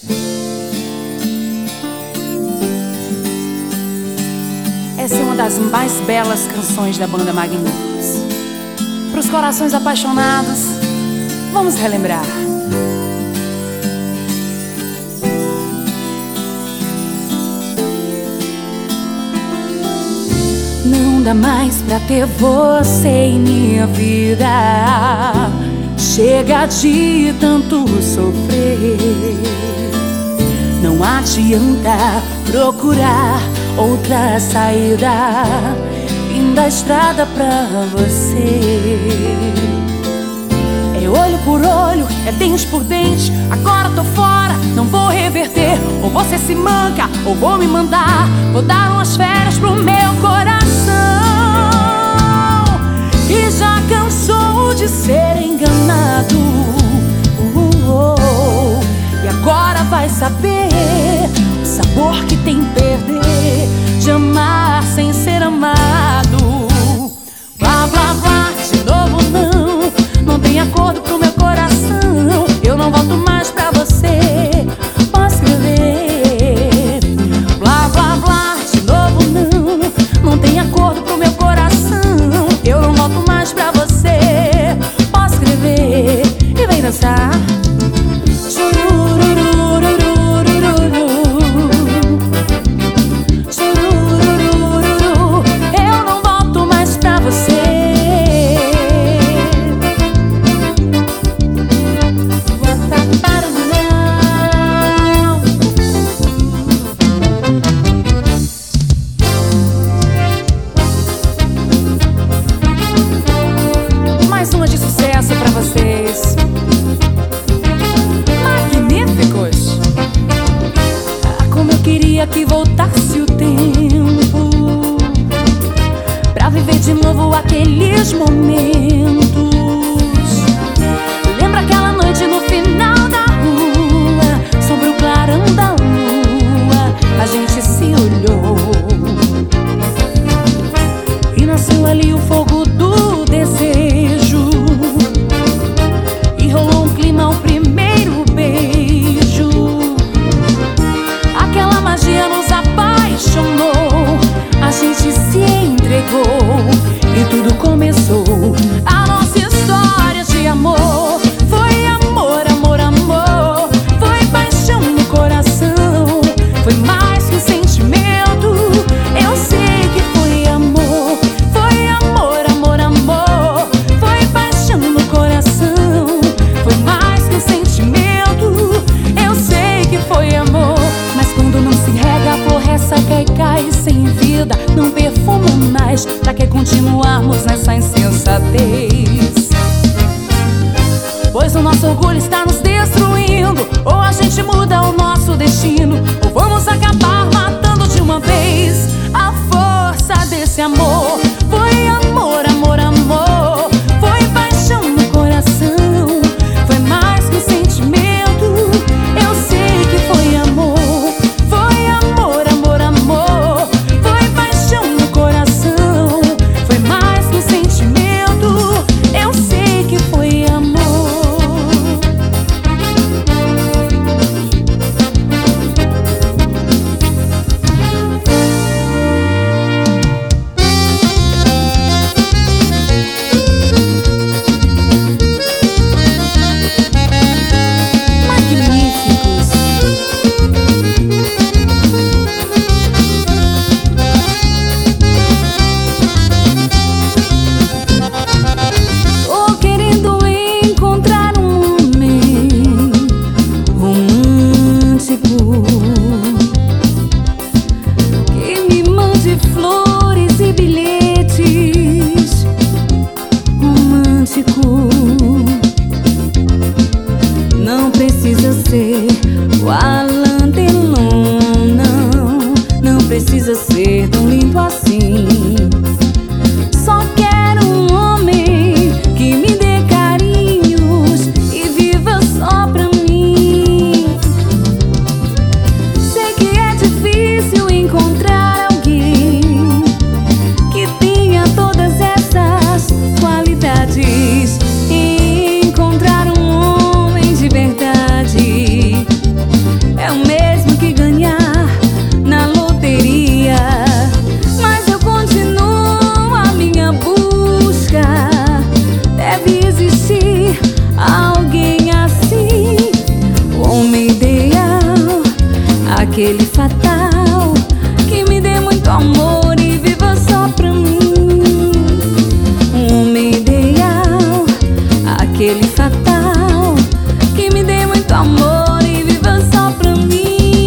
Essa é uma das mais belas canções da banda Magníficos. Para os corações apaixonados, vamos relembrar. Não dá mais pra ter você em minha vida. Chega de tanto sofrer. Não adianta procurar outra saída. Fim da estrada pra você. É olho por olho, é dente por dente. Agora tô fora, não vou reverter. Ou você se manca, ou vou me mandar. Vou dar umas férias pro meu coração, que já cansou de ser enganado. E agora vai saber o sabor que tem perder, de amar sem ser amado. Blá blá blá, de novo não tem acordo pro meu coração. Eu não volto mais pra você, posso escrever. Blá blá blá, de novo não tem acordo pro meu coração. Eu não volto mais pra você, posso escrever. E vem dançar. Sucesso pra vocês, Magníficos. Ah, como eu queria que voltasse o tempo pra viver de novo aqueles momentos. Lembra aquela noite no final da rua, sobre o clarão da lua, a gente se olhou e nasceu ali o fogo do desejo. Rolou um clima ao primeiro beijo. Aquela magia nos apaixonou. A gente se entregou e tudo começou. A nossa história de amor foi amor, amor, amor. Foi paixão no coração. Foi mais que um sentimento. Eu sei que foi amor. Foi amor, amor, amor. Foi paixão no coração. Foi mais que um sentimento, eu sei que foi amor. Mas quando não se rega, a flor resseca e cai sem vida. Não perfuma mais, pra que continuarmos nessa insensatez? Pois o nosso orgulho está nos destruindo. Ou a gente muda o nosso destino, ou vamos acabar matando de uma vez a força desse amor. Foi amor, amor, amor. Foi paixão no coração. Foi mais que um sentimento, eu sei que foi amor. Foi amor, amor, amor. Foi paixão no coração. Foi mais que um sentimento, eu sei que foi amor. Não precisa ser o Alain Delon, não precisa ser tão lindo assim. Só quero um homem que me dê carinhos e viva só pra mim. Sei que é difícil encontrar alguém que tenha todas essas qualidades. Encontrar um homem de verdade aquele fatal que me dê muito amor e viva só pra mim. Um homem ideal, aquele fatal que me dê muito amor e viva só pra mim.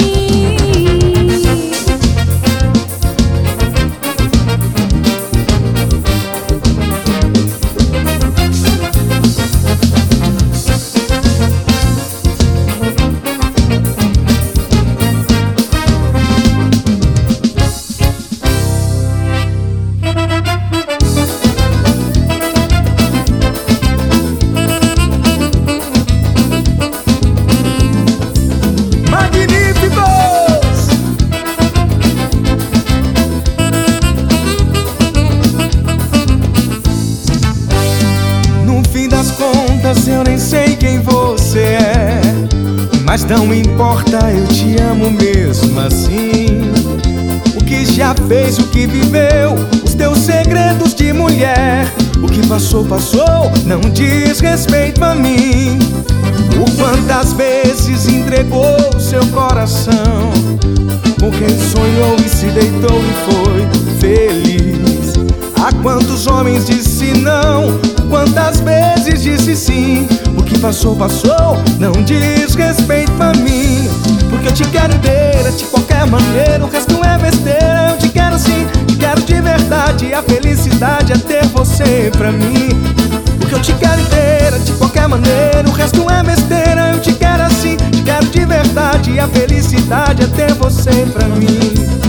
Eu nem sei quem você é, mas não importa, eu te amo mesmo assim. O que já fez, o que viveu, os teus segredos de mulher. O que passou, passou, não diz respeito a mim. Por quantas vezes entregou o seu coração, por quem sonhou e se deitou e foi feliz. A quantos homens disse não, quantas vezes disse sim. O que passou, passou, não diz respeito a mim. Porque eu te quero inteira, de qualquer maneira, o resto é besteira. Eu te quero assim, te quero de verdade, a felicidade é ter você pra mim. Porque eu te quero inteira, de qualquer maneira, o resto é besteira. Eu te quero assim, te quero de verdade, a felicidade é ter você pra mim.